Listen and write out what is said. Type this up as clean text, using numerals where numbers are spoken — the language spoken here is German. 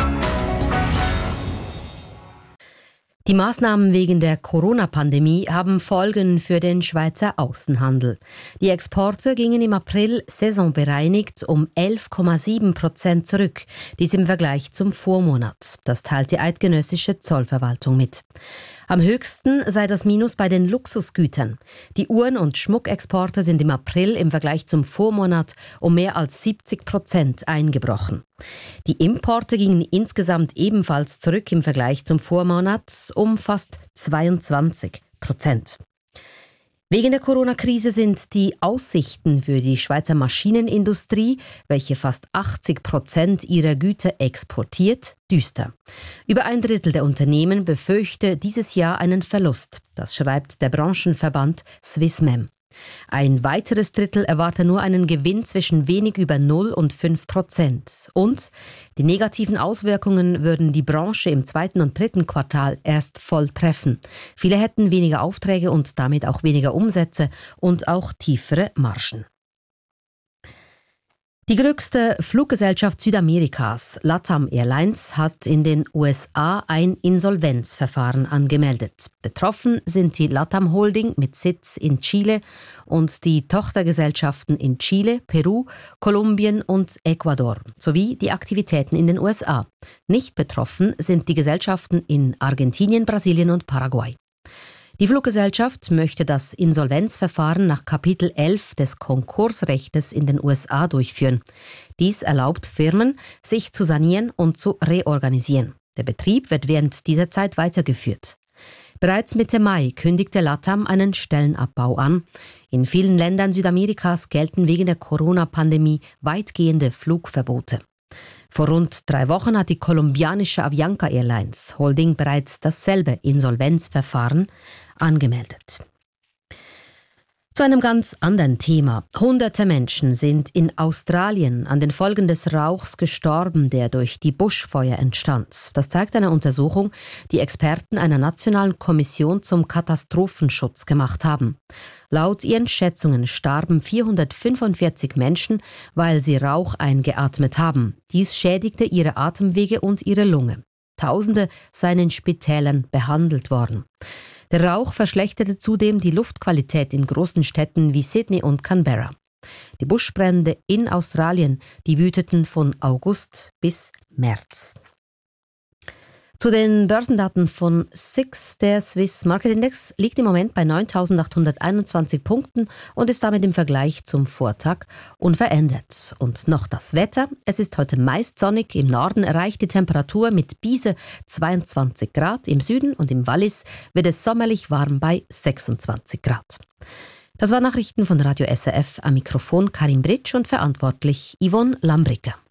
Die Maßnahmen wegen der Corona-Pandemie haben Folgen für den Schweizer Außenhandel. Die Exporte gingen im April saisonbereinigt um 11,7% zurück, dies im Vergleich zum Vormonat. Das teilt die eidgenössische Zollverwaltung mit. Am höchsten sei das Minus bei den Luxusgütern. Die Uhren- und Schmuckexporte sind im April im Vergleich zum Vormonat um mehr als 70% eingebrochen. Die Importe gingen insgesamt ebenfalls zurück im Vergleich zum Vormonat um fast 22%. Wegen der Corona-Krise sind die Aussichten für die Schweizer Maschinenindustrie, welche fast 80% ihrer Güter exportiert, düster. Über ein Drittel der Unternehmen befürchte dieses Jahr einen Verlust. Das schreibt der Branchenverband Swissmem. Ein weiteres Drittel erwarte nur einen Gewinn zwischen wenig über 0 und 5%. Und die negativen Auswirkungen würden die Branche im 2. und 3. Quartal erst voll treffen. Viele hätten weniger Aufträge und damit auch weniger Umsätze und auch tiefere Margen. Die größte Fluggesellschaft Südamerikas, LATAM Airlines, hat in den USA ein Insolvenzverfahren angemeldet. Betroffen sind die LATAM Holding mit Sitz in Chile und die Tochtergesellschaften in Chile, Peru, Kolumbien und Ecuador sowie die Aktivitäten in den USA. Nicht betroffen sind die Gesellschaften in Argentinien, Brasilien und Paraguay. Die Fluggesellschaft möchte das Insolvenzverfahren nach Kapitel 11 des Konkursrechtes in den USA durchführen. Dies erlaubt Firmen, sich zu sanieren und zu reorganisieren. Der Betrieb wird während dieser Zeit weitergeführt. Bereits Mitte Mai kündigte LATAM einen Stellenabbau an. In vielen Ländern Südamerikas gelten wegen der Corona-Pandemie weitgehende Flugverbote. Vor rund 3 Wochen hat die kolumbianische Avianca Airlines Holding bereits dasselbe Insolvenzverfahren angemeldet. Zu einem ganz anderen Thema. Hunderte Menschen sind in Australien an den Folgen des Rauchs gestorben, der durch die Buschfeuer entstand. Das zeigt eine Untersuchung, die Experten einer nationalen Kommission zum Katastrophenschutz gemacht haben. Laut ihren Schätzungen starben 445 Menschen, weil sie Rauch eingeatmet haben. Dies schädigte ihre Atemwege und ihre Lunge. Tausende seien in Spitälern behandelt worden. Der Rauch verschlechterte zudem die Luftqualität in großen Städten wie Sydney und Canberra. Die Buschbrände in Australien, die wüteten von August bis März. Zu den Börsendaten von SIX. Der Swiss Market Index liegt im Moment bei 9.821 Punkten und ist damit im Vergleich zum Vortag unverändert. Und noch das Wetter. Es ist heute meist sonnig. Im Norden erreicht die Temperatur mit Biese 22 Grad. Im Süden und im Wallis wird es sommerlich warm bei 26 Grad. Das waren Nachrichten von Radio SRF. Am Mikrofon Karin Britsch und verantwortlich Yvonne Lambricka.